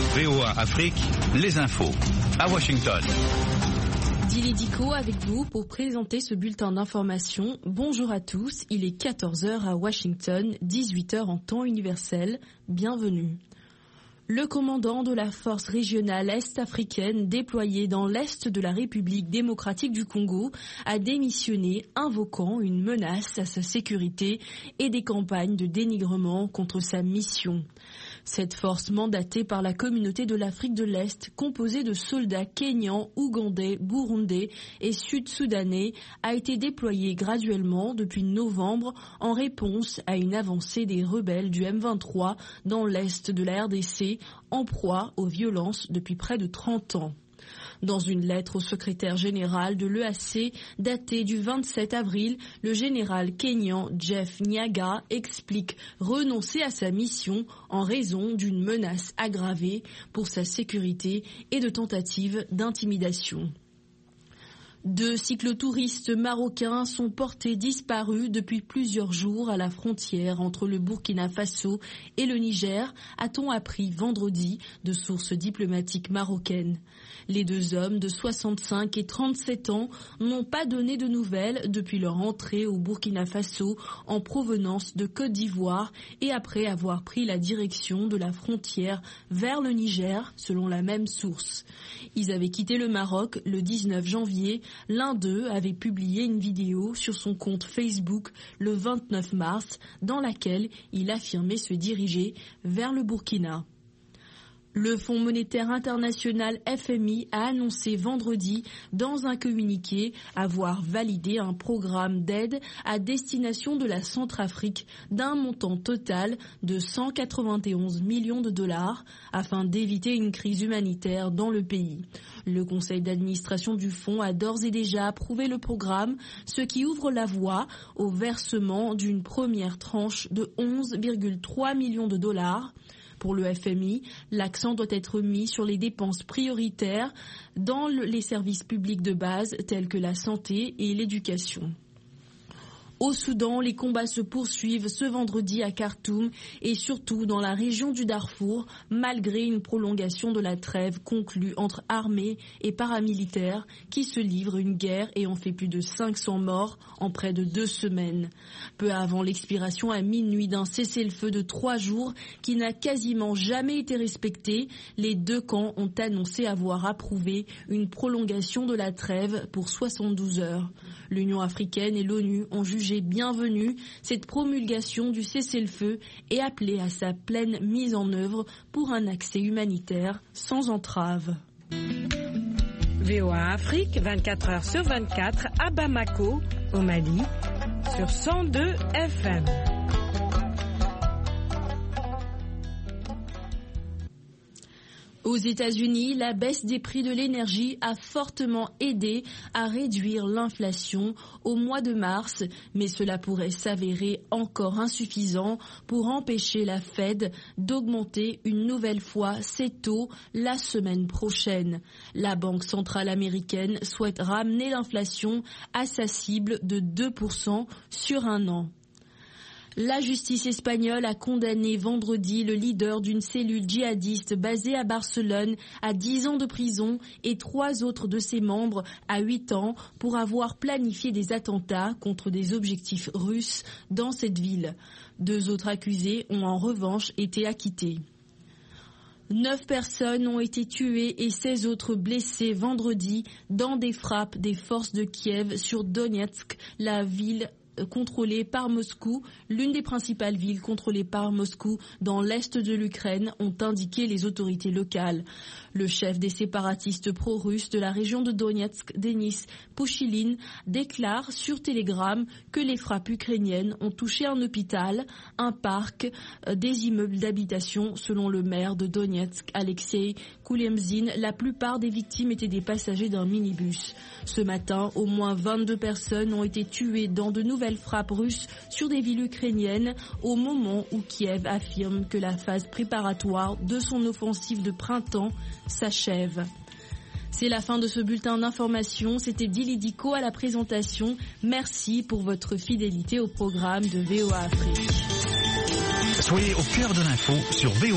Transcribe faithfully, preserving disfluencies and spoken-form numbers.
V O A Afrique, les infos. À Washington. Dili Diko avec vous pour présenter ce bulletin d'information. Bonjour à tous, il est quatorze heures à Washington, dix-huit heures en temps universel. Bienvenue. Le commandant de la force régionale est-africaine déployée dans l'est de la République démocratique du Congo a démissionné, invoquant une menace à sa sécurité et des campagnes de dénigrement contre sa mission. Cette force mandatée par la communauté de l'Afrique de l'Est, composée de soldats kenyans, ougandais, burundais et sud-soudanais, a été déployée graduellement depuis novembre en réponse à une avancée des rebelles du M vingt-trois dans l'est de la R D C, en proie aux violences depuis près de trente ans. Dans une lettre au secrétaire général de l'E A C datée du vingt-sept avril, le général kényan Jeff Nyaga explique renoncer à sa mission en raison d'une menace aggravée pour sa sécurité et de tentatives d'intimidation. Deux cyclotouristes marocains sont portés disparus depuis plusieurs jours à la frontière entre le Burkina Faso et le Niger, a-t-on appris vendredi de sources diplomatiques marocaines. Les deux hommes de soixante-cinq et trente-sept ans n'ont pas donné de nouvelles depuis leur entrée au Burkina Faso en provenance de Côte d'Ivoire et après avoir pris la direction de la frontière vers le Niger, selon la même source. Ils avaient quitté le Maroc le dix-neuf janvier. L'un d'eux avait publié une vidéo sur son compte Facebook le vingt-neuf mars dans laquelle il affirmait se diriger vers le Burkina. Le Fonds monétaire international F M I a annoncé vendredi dans un communiqué avoir validé un programme d'aide à destination de la Centrafrique d'un montant total de cent quatre-vingt-onze millions de dollars afin d'éviter une crise humanitaire dans le pays. Le conseil d'administration du fonds a d'ores et déjà approuvé le programme, ce qui ouvre la voie au versement d'une première tranche de onze virgule trois millions de dollars. Pour le F M I, l'accent doit être mis sur les dépenses prioritaires dans les services publics de base tels que la santé et l'éducation. Au Soudan, les combats se poursuivent ce vendredi à Khartoum et surtout dans la région du Darfour, malgré une prolongation de la trêve conclue entre armées et paramilitaires qui se livrent une guerre et ont fait plus de cinq cents morts en près de deux semaines. Peu avant l'expiration à minuit d'un cessez-le-feu de trois jours qui n'a quasiment jamais été respecté, les deux camps ont annoncé avoir approuvé une prolongation de la trêve pour soixante-douze heures. L'Union africaine et l'ONU ont jugé bienvenue cette promulgation du cessez-le-feu et appelé à sa pleine mise en œuvre pour un accès humanitaire sans entrave. V O A Afrique, vingt-quatre heures sur vingt-quatre à Bamako, au Mali, sur cent deux F M. Aux États-Unis, la baisse des prix de l'énergie a fortement aidé à réduire l'inflation au mois de mars, mais cela pourrait s'avérer encore insuffisant pour empêcher la Fed d'augmenter une nouvelle fois ses taux la semaine prochaine. La Banque centrale américaine souhaite ramener l'inflation à sa cible de deux pour cent sur un an. La justice espagnole a condamné vendredi le leader d'une cellule djihadiste basée à Barcelone à dix ans de prison et trois autres de ses membres à huit ans pour avoir planifié des attentats contre des objectifs russes dans cette ville. Deux autres accusés ont en revanche été acquittés. Neuf personnes ont été tuées et seize autres blessées vendredi dans des frappes des forces de Kiev sur Donetsk, la ville contrôlée par Moscou, l'une des principales villes contrôlées par Moscou dans l'est de l'Ukraine, ont indiqué les autorités locales. Le chef des séparatistes pro-russes de la région de Donetsk, Denis Pouchilin, déclare sur Telegram que les frappes ukrainiennes ont touché un hôpital, un parc, des immeubles d'habitation. Selon le maire de Donetsk, Alexei Koulemzin, la plupart des victimes étaient des passagers d'un minibus. Ce matin, au moins vingt-deux personnes ont été tuées dans de nouvelles frappes russes sur des villes ukrainiennes au moment où Kiev affirme que la phase préparatoire de son offensive de printemps s'achève. C'est la fin de ce bulletin d'information. C'était Dili Diko à la présentation. Merci pour votre fidélité au programme de V O A Afrique. Soyez au cœur de l'info sur V O A.